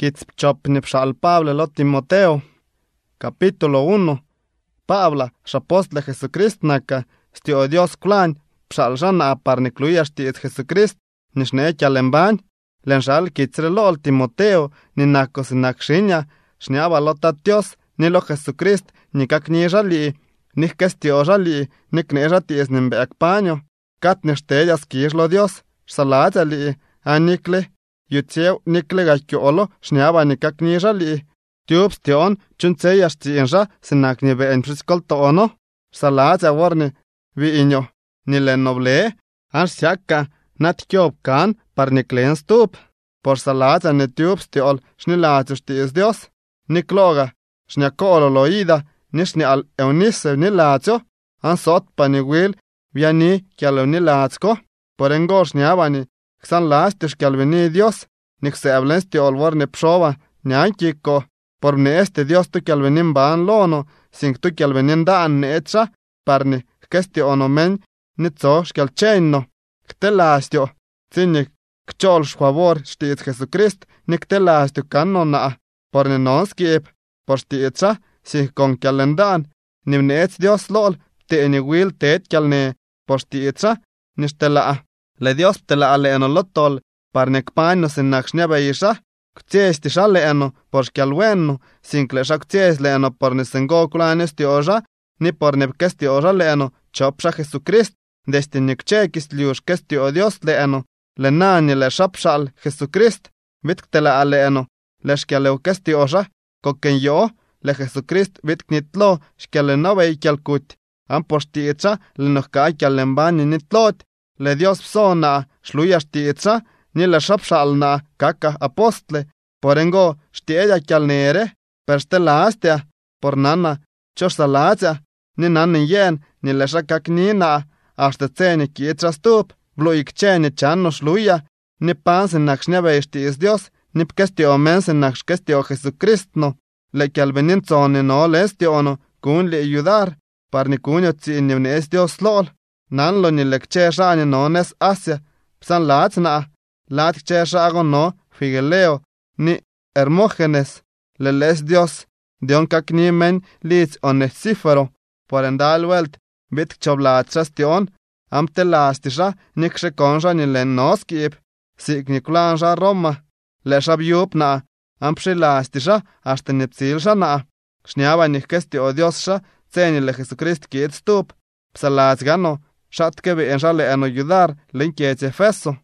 Kitspchopni pxal Pablo lo Timoteo. Capítulo 1. Pablo, xapostle Jesucristo naka, stio Dios clan, pxal xana parnicluya xtiet Jesucristo, nixnecha lembañ, lenxal kitzre lol Timoteo, ni nako sinakxiña, xniaba lo Dios, ni lo Jesucristo, ni kaknixa li, ni kestioxa li, ni knexa ties nimbeak paño, kat nixtellas kix lo Dios, xalacha li, anikle, yutseu nikle gakyolo, xniaba ni kaknixa li, tiups tion, chuntseya xtienxa, sinak ni be'n priskoltono, xalacha warni, viiño, ni le noble, anxiaka, nat kiob kan, par niklen stup, por salacha ni tiups tiol, xnilachu xtiis Dios, nikloga, xniakolo loida, nixni al eunise nilacho, ansot pa ni wil, viani kialo nilachko, por engor xniabani, xan lastis kialveni Dios, nixeblens tiol warni pxova, niankiko, por este Dios tu kialvenin ban lono, sin tu kialvenin daan neecha, parni, kesti onomen, nitzo xkialchenno, ktelastio, zinnik, kchol xfavor xtiit Jesucrist, niktelastio kannona, por ni nonskip, por xtiitsa, sin kon kialendan, nimneets Dios lol, te ni wil teet kialne, por xtiitsa, nishtela, le Dios tela leeno lotol, par nekpañno sin nakxniabeisha, ktsiesti xa leeno por xkialwenno, sin klexa ktsies leeno por nisengokulanes tioxa, ni por nepkestioxa leeno chopxa Jesucrist, desti nikchekis liux kestio Dios leeno, le nani le xapxal Jesucrist, vitkhtela leeno, le xkialeu kestioxa, koken yo, le Jesucrist vitknitlo xkialenobei kialkut, por xtiitsa le nohka kialenbani nitlot, le Dios psona xluya xtiitsa, ni le xapxalna kaka apostle, por engo xtiella kialnere, per xtelastia, por nana choxalacha, ni nanin yen, ni le xakaknina, hasta tseni kiitsa stup, bluikcheni channo xluya, ni pansin nakxniabei xtiis Dios, ni pkestio mensen nakxkestio Jesucristno, le kialvenin tsoni no lestiono, kun li ayudar, par ni kunyo tsin nivnes Dios lol, nanlo ni le kche xani no nes Asia, psan latsna, lat kche xago no Figeleo, ni Hermógenes, le les Dios, dion kakni men litz Onesíforo, por endal welt, bit kchoblatsa stion, telastisha nikxe konxa ni len noskip, sik nikulansha Roma, le xabyupna, pxilastisha hasta nipsilsha na, xniaba nikestio Diosxa, tseni le Jesucrist kiit stup, psalats gano, xatke biensha leeno ayudar, len kietz Efeso.